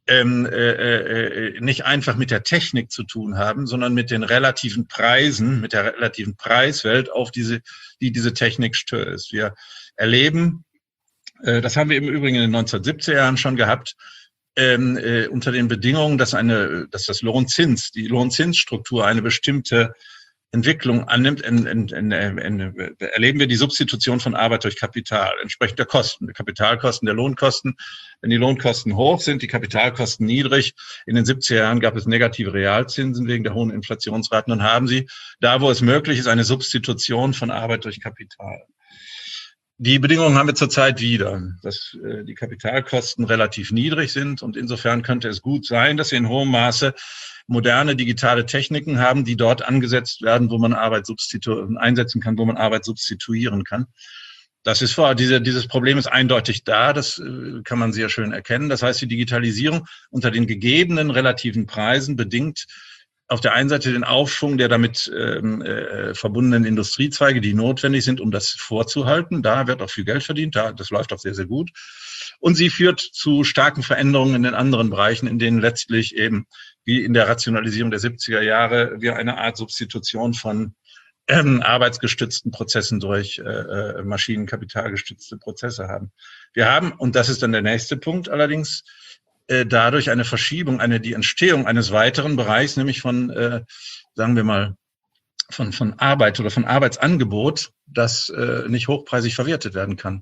nicht einfach mit der Technik zu tun haben, sondern mit den relativen Preisen, mit der relativen Preiswelt, auf die diese Technik stößt. Wir erleben, das haben wir im Übrigen in den 1970er Jahren schon gehabt, unter den Bedingungen, dass die Lohnzinsstruktur eine bestimmte Entwicklung annimmt, erleben wir die Substitution von Arbeit durch Kapital, entsprechend der Kosten, der Kapitalkosten, der Lohnkosten. Wenn die Lohnkosten hoch sind, die Kapitalkosten niedrig. In den 70er Jahren gab es negative Realzinsen wegen der hohen Inflationsraten. Dann haben Sie, da wo es möglich ist, eine Substitution von Arbeit durch Kapital. Die Bedingungen haben wir zurzeit wieder, dass die Kapitalkosten relativ niedrig sind und insofern könnte es gut sein, dass wir in hohem Maße moderne digitale Techniken haben, die dort angesetzt werden, wo man Arbeit einsetzen kann, wo man Arbeit substituieren kann. Das ist dieses Problem ist eindeutig da, das kann man sehr schön erkennen. Das heißt, die Digitalisierung unter den gegebenen relativen Preisen bedingt auf der einen Seite den Aufschwung der damit verbundenen Industriezweige, die notwendig sind, um das vorzuhalten. Da wird auch viel Geld verdient, das läuft auch sehr, sehr gut. Und sie führt zu starken Veränderungen in den anderen Bereichen, in denen letztlich eben, wie in der Rationalisierung der 70er Jahre, wir eine Art Substitution von arbeitsgestützten Prozessen durch maschinenkapitalgestützte Prozesse haben. Wir haben, und das ist dann der nächste Punkt allerdings, dadurch eine Verschiebung, die Entstehung eines weiteren Bereichs, nämlich von, sagen wir mal, von Arbeit oder von Arbeitsangebot, das nicht hochpreisig verwertet werden kann.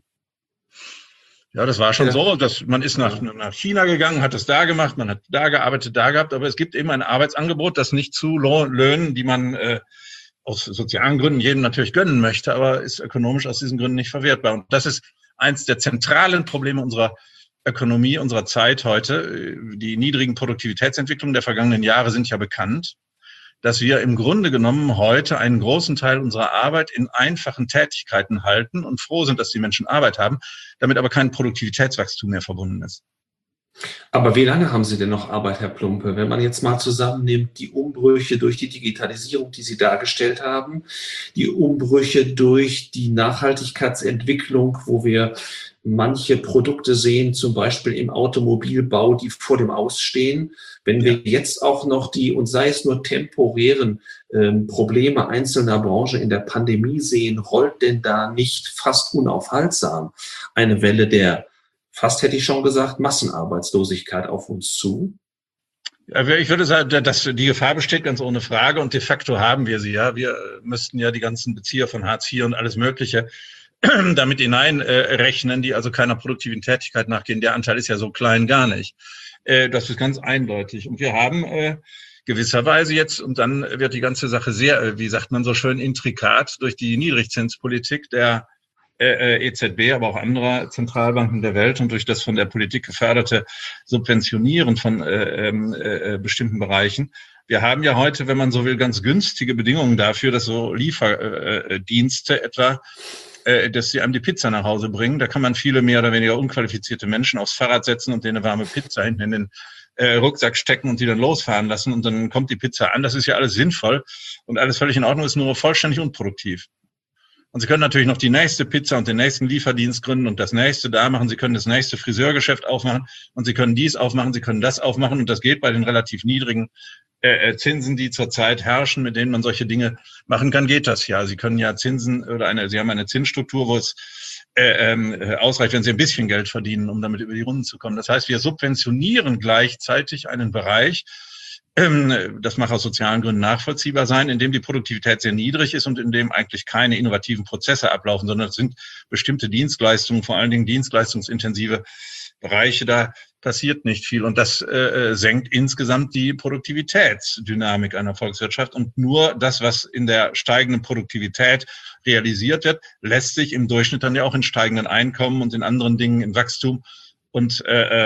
Ja, das war schon so, dass man ist nach China gegangen, hat es da gemacht, man hat da gearbeitet, da gehabt, aber es gibt eben ein Arbeitsangebot, das nicht zu Löhnen, die man aus sozialen Gründen jedem natürlich gönnen möchte, aber ist ökonomisch aus diesen Gründen nicht verwertbar. Und das ist eins der zentralen Probleme unserer Ökonomie, unserer Zeit heute. Die niedrigen Produktivitätsentwicklungen der vergangenen Jahre sind ja bekannt, dass wir im Grunde genommen heute einen großen Teil unserer Arbeit in einfachen Tätigkeiten halten und froh sind, dass die Menschen Arbeit haben, damit aber kein Produktivitätswachstum mehr verbunden ist. Aber wie lange haben Sie denn noch Arbeit, Herr Plumpe? Wenn man jetzt mal zusammennimmt, die Umbrüche durch die Digitalisierung, die Sie dargestellt haben, die Umbrüche durch die Nachhaltigkeitsentwicklung, wo wir manche Produkte sehen, zum Beispiel im Automobilbau, die vor dem Ausstehen. Wenn wir jetzt auch noch die, und sei es nur temporären Probleme einzelner Branchen in der Pandemie sehen, rollt denn da nicht fast unaufhaltsam eine Welle der, fast hätte ich schon gesagt, Massenarbeitslosigkeit auf uns zu? Ich würde sagen, dass die Gefahr besteht ganz ohne Frage und de facto haben wir sie ja. Wir müssten ja die ganzen Bezieher von Hartz IV und alles Mögliche damit hineinrechnen, die also keiner produktiven Tätigkeit nachgehen. Der Anteil ist ja so klein gar nicht. Das ist ganz eindeutig. Und wir haben gewisserweise jetzt, und dann wird die ganze Sache sehr, wie sagt man so schön, intrikat durch die Niedrigzinspolitik der EZB, aber auch anderer Zentralbanken der Welt und durch das von der Politik geförderte Subventionieren von bestimmten Bereichen. Wir haben ja heute, wenn man so will, ganz günstige Bedingungen dafür, dass so Lieferdienste etwa, dass sie einem die Pizza nach Hause bringen. Da kann man viele mehr oder weniger unqualifizierte Menschen aufs Fahrrad setzen und denen eine warme Pizza hinten in den Rucksack stecken und die dann losfahren lassen und dann kommt die Pizza an. Das ist ja alles sinnvoll und alles völlig in Ordnung, ist nur vollständig unproduktiv. Und Sie können natürlich noch die nächste Pizza und den nächsten Lieferdienst gründen und das nächste da machen. Sie können das nächste Friseurgeschäft aufmachen und Sie können dies aufmachen, Sie können das aufmachen. Und das geht bei den relativ niedrigen Zinsen, die zurzeit herrschen, mit denen man solche Dinge machen kann, geht das ja. Sie können ja Zinsen oder Sie haben eine Zinsstruktur, wo es ausreicht, wenn Sie ein bisschen Geld verdienen, um damit über die Runden zu kommen. Das heißt, wir subventionieren gleichzeitig einen Bereich, das mag aus sozialen Gründen nachvollziehbar sein, in dem die Produktivität sehr niedrig ist und in dem eigentlich keine innovativen Prozesse ablaufen, sondern es sind bestimmte Dienstleistungen, vor allen Dingen dienstleistungsintensive Bereiche, da passiert nicht viel. Und das senkt insgesamt die Produktivitätsdynamik einer Volkswirtschaft. Und nur das, was in der steigenden Produktivität realisiert wird, lässt sich im Durchschnitt dann ja auch in steigenden Einkommen und in anderen Dingen, in Wachstum und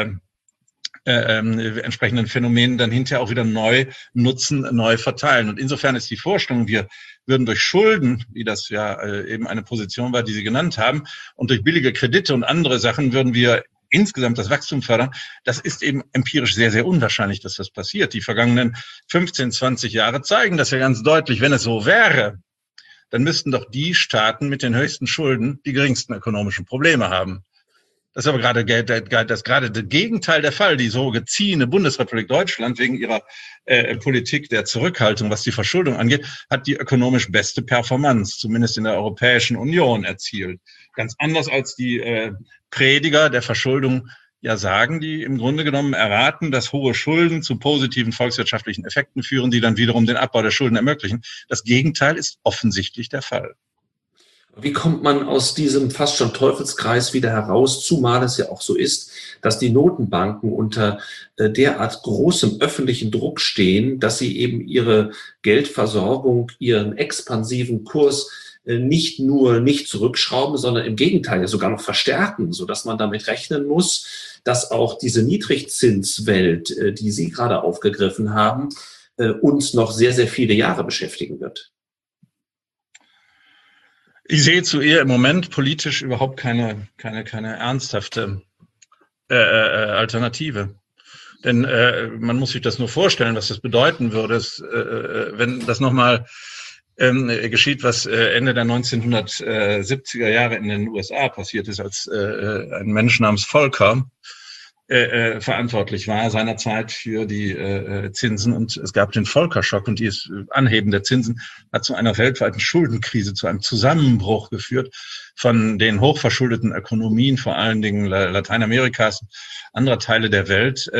entsprechenden Phänomenen dann hinterher auch wieder neu nutzen, neu verteilen. Und insofern ist die Vorstellung, wir würden durch Schulden, wie das ja eben eine Position war, die Sie genannt haben, und durch billige Kredite und andere Sachen würden wir insgesamt das Wachstum fördern. Das ist eben empirisch sehr, sehr unwahrscheinlich, dass das passiert. Die vergangenen 15, 20 Jahre zeigen das ja ganz deutlich. Wenn es so wäre, dann müssten doch die Staaten mit den höchsten Schulden die geringsten ökonomischen Probleme haben. Das ist aber gerade das Gegenteil der Fall. Die so geziehene Bundesrepublik Deutschland wegen ihrer Politik der Zurückhaltung, was die Verschuldung angeht, hat die ökonomisch beste Performance, zumindest in der Europäischen Union, erzielt. Ganz anders als die Prediger der Verschuldung ja sagen, die im Grunde genommen erraten, dass hohe Schulden zu positiven volkswirtschaftlichen Effekten führen, die dann wiederum den Abbau der Schulden ermöglichen. Das Gegenteil ist offensichtlich der Fall. Wie kommt man aus diesem fast schon Teufelskreis wieder heraus, zumal es ja auch so ist, dass die Notenbanken unter derart großem öffentlichen Druck stehen, dass sie eben ihre Geldversorgung, ihren expansiven Kurs nicht nur nicht zurückschrauben, sondern im Gegenteil sogar noch verstärken, sodass man damit rechnen muss, dass auch diese Niedrigzinswelt, die Sie gerade aufgegriffen haben, uns noch sehr, sehr viele Jahre beschäftigen wird. Ich sehe zu ihr im Moment politisch überhaupt keine ernsthafte Alternative. Denn man muss sich das nur vorstellen, was das bedeuten würde, wenn das nochmal geschieht, was Ende der 1970er Jahre in den USA passiert ist, als ein Mensch namens Volcker verantwortlich war seinerzeit für die Zinsen, und es gab den Volcker-Schock, und dieses Anheben der Zinsen hat zu einer weltweiten Schuldenkrise, zu einem Zusammenbruch geführt von den hochverschuldeten Ökonomien, vor allen Dingen Lateinamerikas, anderer Teile der Welt.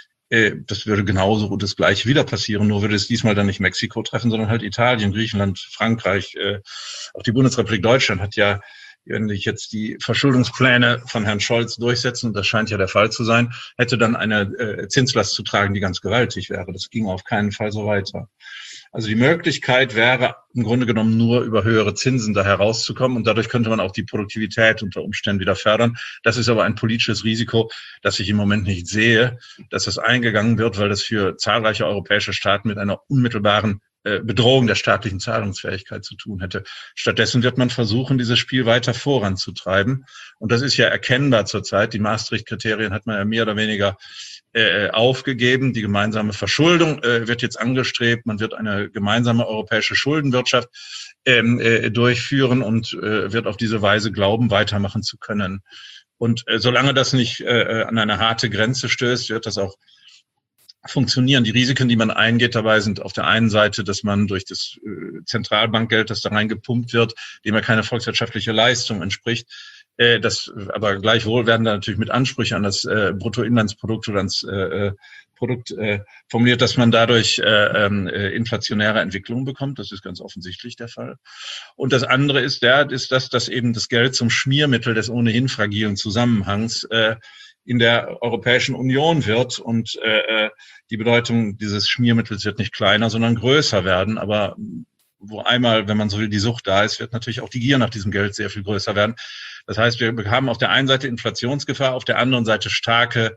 Das würde genauso das Gleiche wieder passieren, nur würde es diesmal dann nicht Mexiko treffen, sondern halt Italien, Griechenland, Frankreich, auch die Bundesrepublik Deutschland hat ja, wenn sich jetzt die Verschuldungspläne von Herrn Scholz durchsetzen, und das scheint ja der Fall zu sein, hätte dann eine Zinslast zu tragen, die ganz gewaltig wäre. Das ging auf keinen Fall so weiter. Also die Möglichkeit wäre im Grunde genommen nur über höhere Zinsen da herauszukommen, und dadurch könnte man auch die Produktivität unter Umständen wieder fördern. Das ist aber ein politisches Risiko, das ich im Moment nicht sehe, dass das eingegangen wird, weil das für zahlreiche europäische Staaten mit einer unmittelbaren Bedrohung der staatlichen Zahlungsfähigkeit zu tun hätte. Stattdessen wird man versuchen, dieses Spiel weiter voranzutreiben. Und das ist ja erkennbar zurzeit. Die Maastricht-Kriterien hat man ja mehr oder weniger aufgegeben. Die gemeinsame Verschuldung wird jetzt angestrebt. Man wird eine gemeinsame europäische Schuldenwirtschaft durchführen und wird auf diese Weise glauben, weitermachen zu können. Und solange das nicht an eine harte Grenze stößt, wird das auch funktionieren. Die Risiken, die man eingeht dabei, sind auf der einen Seite, dass man durch das Zentralbankgeld, das da reingepumpt wird, dem ja keine volkswirtschaftliche Leistung entspricht, das aber gleichwohl werden da natürlich mit Ansprüchen an das Bruttoinlandsprodukt oder ans Produkt formuliert, dass man dadurch inflationäre Entwicklungen bekommt. Das ist ganz offensichtlich der Fall. Und das andere ist dass eben das Geld zum Schmiermittel des ohnehin fragilen Zusammenhangs in der Europäischen Union wird, und die Bedeutung dieses Schmiermittels wird nicht kleiner, sondern größer werden. Aber wo einmal, wenn man so will, die Sucht da ist, wird natürlich auch die Gier nach diesem Geld sehr viel größer werden. Das heißt, wir haben auf der einen Seite Inflationsgefahr, auf der anderen Seite starke,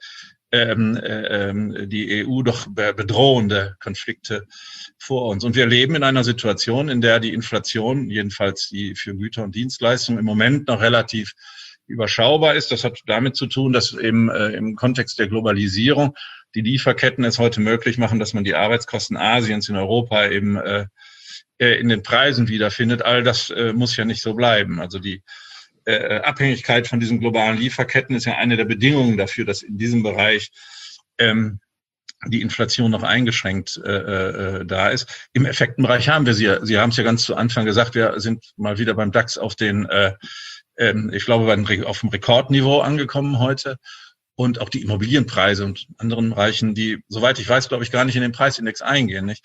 die EU doch bedrohende Konflikte vor uns. Und wir leben in einer Situation, in der die Inflation, jedenfalls die für Güter und Dienstleistungen, im Moment noch relativ überschaubar ist. Das hat damit zu tun, dass eben im Kontext der Globalisierung die Lieferketten es heute möglich machen, dass man die Arbeitskosten Asiens in Europa eben in den Preisen wiederfindet. All das muss ja nicht so bleiben. Also die Abhängigkeit von diesen globalen Lieferketten ist ja eine der Bedingungen dafür, dass in diesem Bereich die Inflation noch eingeschränkt da ist. Im Effektenbereich haben wir sie. Sie haben es ja ganz zu Anfang gesagt, wir sind mal wieder beim DAX auf den ich glaube, auf dem Rekordniveau angekommen heute. Und auch die Immobilienpreise und anderen Bereichen, die, soweit ich weiß, glaube ich, gar nicht in den Preisindex eingehen, nicht?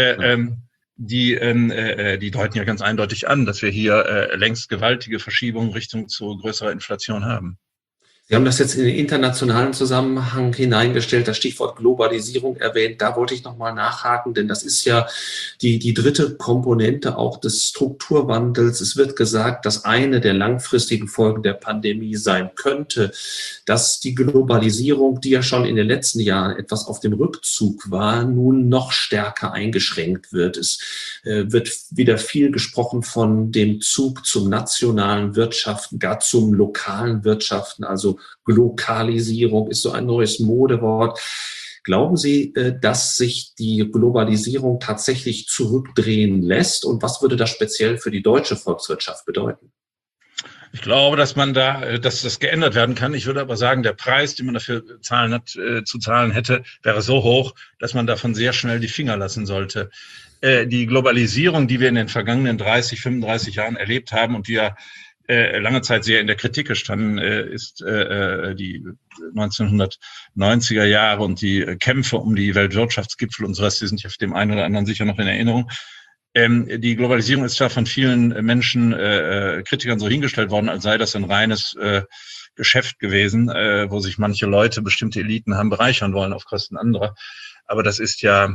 Die deuten ja ganz eindeutig an, dass wir hier längst gewaltige Verschiebungen Richtung zu größerer Inflation haben. Sie haben das jetzt in den internationalen Zusammenhang hineingestellt, das Stichwort Globalisierung erwähnt. Da wollte ich nochmal nachhaken, denn das ist ja die dritte Komponente auch des Strukturwandels. Es wird gesagt, dass eine der langfristigen Folgen der Pandemie sein könnte, dass die Globalisierung, die ja schon in den letzten Jahren etwas auf dem Rückzug war, nun noch stärker eingeschränkt wird. Es wird wieder viel gesprochen von dem Zug zum nationalen Wirtschaften, gar zum lokalen Wirtschaften, also Glokalisierung ist so ein neues Modewort. Glauben Sie, dass sich die Globalisierung tatsächlich zurückdrehen lässt? Und was würde das speziell für die deutsche Volkswirtschaft bedeuten? Ich glaube, dass das geändert werden kann. Ich würde aber sagen, der Preis, den man dafür zu zahlen hätte, wäre so hoch, dass man davon sehr schnell die Finger lassen sollte. Die Globalisierung, die wir in den vergangenen 30, 35 Jahren erlebt haben und die ja lange Zeit sehr in der Kritik gestanden ist, die 1990er Jahre und die Kämpfe um die Weltwirtschaftsgipfel und sowas, die sind ja dem einen oder anderen sicher noch in Erinnerung. Die Globalisierung ist zwar von vielen Menschen, Kritikern so hingestellt worden, als sei das ein reines Geschäft gewesen, wo sich manche Leute, bestimmte Eliten haben bereichern wollen auf Kosten anderer. Aber das ist ja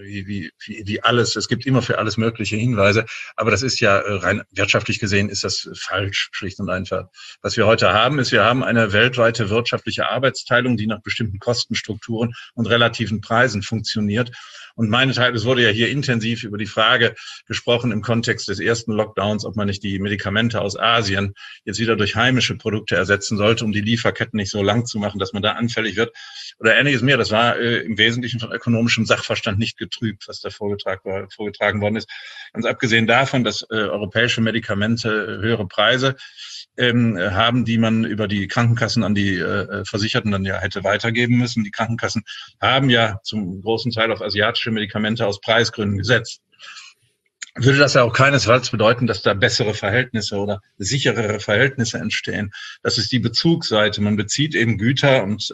wie alles. Es gibt immer für alles mögliche Hinweise. Aber das ist ja rein wirtschaftlich gesehen ist das falsch, schlicht und einfach. Was wir heute haben, ist, wir haben eine weltweite wirtschaftliche Arbeitsteilung, die nach bestimmten Kostenstrukturen und relativen Preisen funktioniert. Und meinethalben, es wurde ja hier intensiv über die Frage gesprochen im Kontext des ersten Lockdowns, ob man nicht die Medikamente aus Asien jetzt wieder durch heimische Produkte ersetzen sollte, um die Lieferketten nicht so lang zu machen, dass man da anfällig wird oder ähnliches mehr. Das war im Wesentlichen von ökonomischem Sachverstand nicht getrübt, was da vorgetragen worden ist. Ganz abgesehen davon, dass europäische Medikamente höhere Preise haben, die man über die Krankenkassen an die Versicherten dann ja hätte weitergeben müssen. Die Krankenkassen haben ja zum großen Teil auf asiatische Medikamente aus Preisgründen gesetzt. Würde das ja auch keinesfalls bedeuten, dass da bessere Verhältnisse oder sicherere Verhältnisse entstehen. Das ist die Bezugsseite. Man bezieht eben Güter und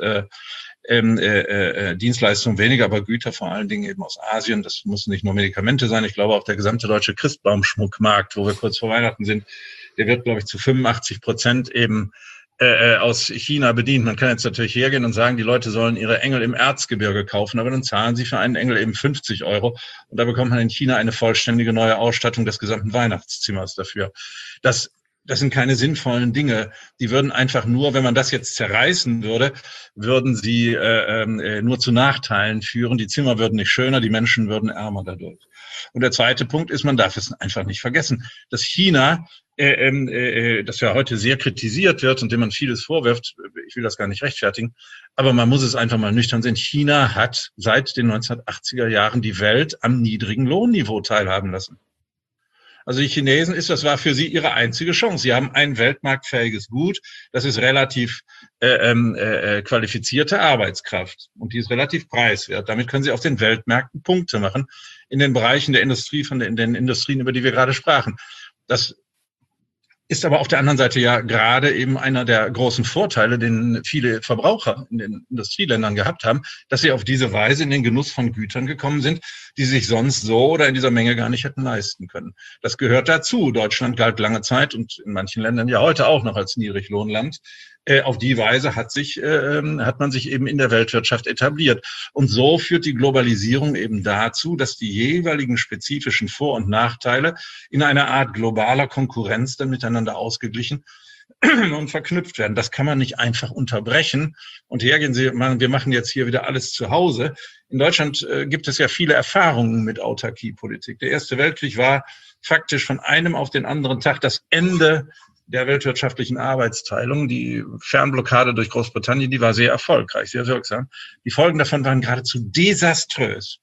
Dienstleistungen weniger, aber Güter vor allen Dingen eben aus Asien. Das müssen nicht nur Medikamente sein. Ich glaube auch der gesamte deutsche Christbaumschmuckmarkt, wo wir kurz vor Weihnachten sind, der wird, glaube ich, zu 85% eben aus China bedient. Man kann jetzt natürlich hergehen und sagen, die Leute sollen ihre Engel im Erzgebirge kaufen, aber dann zahlen sie für einen Engel eben 50 € und da bekommt man in China eine vollständige neue Ausstattung des gesamten Weihnachtszimmers dafür. Das sind keine sinnvollen Dinge. Die würden einfach nur, wenn man das jetzt zerreißen würde, würden sie nur zu Nachteilen führen. Die Zimmer würden nicht schöner, die Menschen würden ärmer dadurch. Und der zweite Punkt ist, man darf es einfach nicht vergessen, dass China, das ja heute sehr kritisiert wird und dem man vieles vorwirft, ich will das gar nicht rechtfertigen, aber man muss es einfach mal nüchtern sehen, China hat seit den 1980er Jahren die Welt am niedrigen Lohnniveau teilhaben lassen. Also die Chinesen das war für sie ihre einzige Chance. Sie haben ein weltmarktfähiges Gut, das ist relativ qualifizierte Arbeitskraft und die ist relativ preiswert. Damit können sie auf den Weltmärkten Punkte machen in den Bereichen der Industrie, in den Industrien, über die wir gerade sprachen. Das ist aber auf der anderen Seite ja gerade eben einer der großen Vorteile, den viele Verbraucher in den Industrieländern gehabt haben, dass sie auf diese Weise in den Genuss von Gütern gekommen sind, die sich sonst so oder in dieser Menge gar nicht hätten leisten können. Das gehört dazu. Deutschland galt lange Zeit und in manchen Ländern ja heute auch noch als Niedriglohnland. Auf die Weise hat man sich eben in der Weltwirtschaft etabliert. Und so führt die Globalisierung eben dazu, dass die jeweiligen spezifischen Vor- und Nachteile in einer Art globaler Konkurrenz dann miteinander ausgeglichen und verknüpft werden. Das kann man nicht einfach unterbrechen und hergehen wir machen jetzt hier wieder alles zu Hause. In Deutschland gibt es ja viele Erfahrungen mit Autarkiepolitik. Der Erste Weltkrieg war faktisch von einem auf den anderen Tag das Ende der weltwirtschaftlichen Arbeitsteilung. Die Fernblockade durch Großbritannien, die war sehr erfolgreich, sehr wirksam. Die Folgen davon waren geradezu desaströs.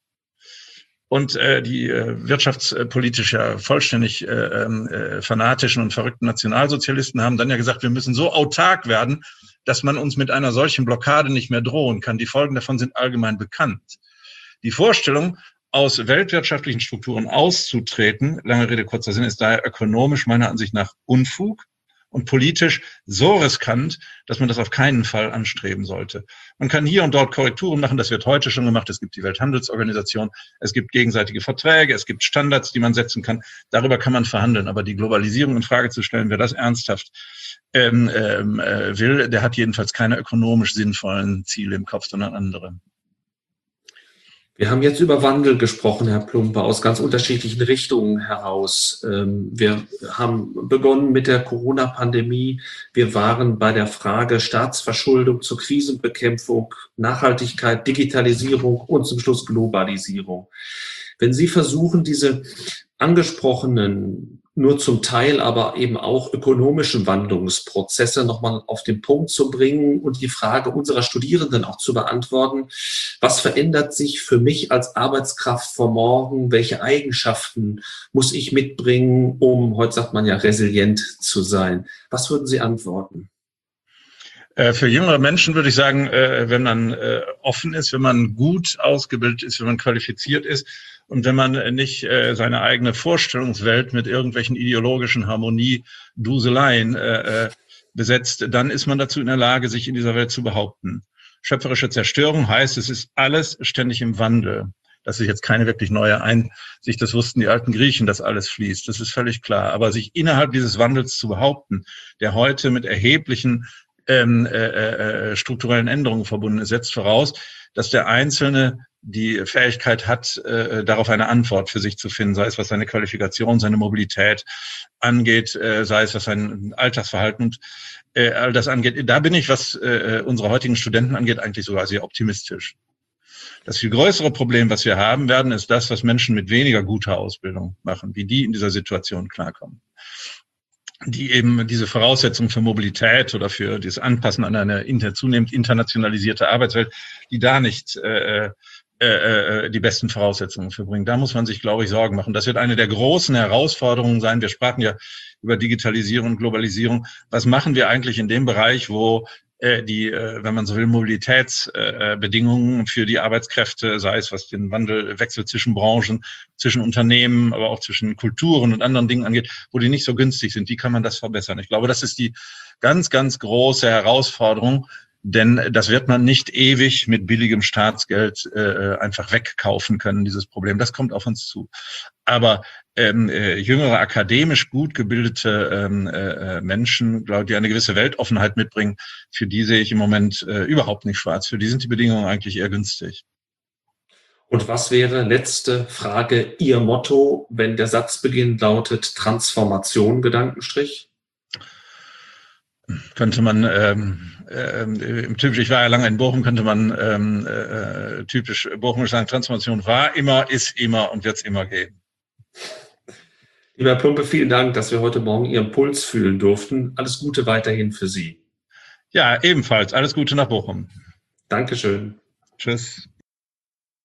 Und die wirtschaftspolitisch ja vollständig fanatischen und verrückten Nationalsozialisten haben dann ja gesagt, wir müssen so autark werden, dass man uns mit einer solchen Blockade nicht mehr drohen kann. Die Folgen davon sind allgemein bekannt. Die Vorstellung, aus weltwirtschaftlichen Strukturen auszutreten, lange Rede, kurzer Sinn, ist daher ökonomisch meiner Ansicht nach Unfug und politisch so riskant, dass man das auf keinen Fall anstreben sollte. Man kann hier und dort Korrekturen machen, das wird heute schon gemacht. Es gibt die Welthandelsorganisation, es gibt gegenseitige Verträge, es gibt Standards, die man setzen kann. Darüber kann man verhandeln. Aber die Globalisierung in Frage zu stellen, wer das ernsthaft will, der hat jedenfalls keine ökonomisch sinnvollen Ziele im Kopf, sondern andere. Wir haben jetzt über Wandel gesprochen, Herr Plumper, aus ganz unterschiedlichen Richtungen heraus. Wir haben begonnen mit der Corona-Pandemie. Wir waren bei der Frage Staatsverschuldung zur Krisenbekämpfung, Nachhaltigkeit, Digitalisierung und zum Schluss Globalisierung. Wenn Sie versuchen, diese angesprochenen, nur zum Teil aber eben auch ökonomischen Wandlungsprozesse nochmal auf den Punkt zu bringen und die Frage unserer Studierenden auch zu beantworten, was verändert sich für mich als Arbeitskraft von morgen? Welche Eigenschaften muss ich mitbringen, um, heute sagt man ja, resilient zu sein? Was würden Sie antworten? Für jüngere Menschen würde ich sagen, wenn man offen ist, wenn man gut ausgebildet ist, wenn man qualifiziert ist und wenn man nicht seine eigene Vorstellungswelt mit irgendwelchen ideologischen Harmonie-Duseleien besetzt, dann ist man dazu in der Lage, sich in dieser Welt zu behaupten. Schöpferische Zerstörung heißt, es ist alles ständig im Wandel. Das ist jetzt keine wirklich neue Einsicht, das wussten die alten Griechen, dass alles fließt, das ist völlig klar. Aber sich innerhalb dieses Wandels zu behaupten, der heute mit erheblichen strukturellen Änderungen verbunden ist, setzt voraus, dass der Einzelne die Fähigkeit hat, darauf eine Antwort für sich zu finden, sei es was seine Qualifikation, seine Mobilität angeht, sei es was sein Alltagsverhalten und all das angeht. Da bin ich, was unsere heutigen Studenten angeht, eigentlich sogar sehr optimistisch. Das viel größere Problem, was wir haben werden, ist das, was Menschen mit weniger guter Ausbildung machen, wie die in dieser Situation klarkommen. Die eben diese Voraussetzungen für Mobilität oder für das Anpassen an eine zunehmend internationalisierte Arbeitswelt, die da nicht die besten Voraussetzungen für bringen. Da muss man sich, glaube ich, Sorgen machen. Das wird eine der großen Herausforderungen sein. Wir sprachen ja über Digitalisierung und Globalisierung. Was machen wir eigentlich in dem Bereich, wo wenn man so will, Mobilitätsbedingungen für die Arbeitskräfte, sei es was den Wechsel zwischen Branchen, zwischen Unternehmen, aber auch zwischen Kulturen und anderen Dingen angeht, wo die nicht so günstig sind. Wie kann man das verbessern? Ich glaube, das ist die ganz, ganz große Herausforderung, denn das wird man nicht ewig mit billigem Staatsgeld einfach wegkaufen können, dieses Problem. Das kommt auf uns zu. Aber jüngere, akademisch gut gebildete Menschen, glaube ich, die eine gewisse Weltoffenheit mitbringen, für die sehe ich im Moment überhaupt nicht schwarz. Für die sind die Bedingungen eigentlich eher günstig. Und was wäre, letzte Frage, Ihr Motto, wenn der Satzbeginn lautet Transformation, Gedankenstrich? Könnte man typisch, ich war ja lange in Bochum, könnte man typisch bochumisch sagen, Transformation war immer, ist immer und wird es immer geben. Lieber Herr Plumpe, vielen Dank, dass wir heute Morgen Ihren Puls fühlen durften. Alles Gute weiterhin für Sie. Ja, ebenfalls. Alles Gute nach Bochum. Dankeschön. Tschüss.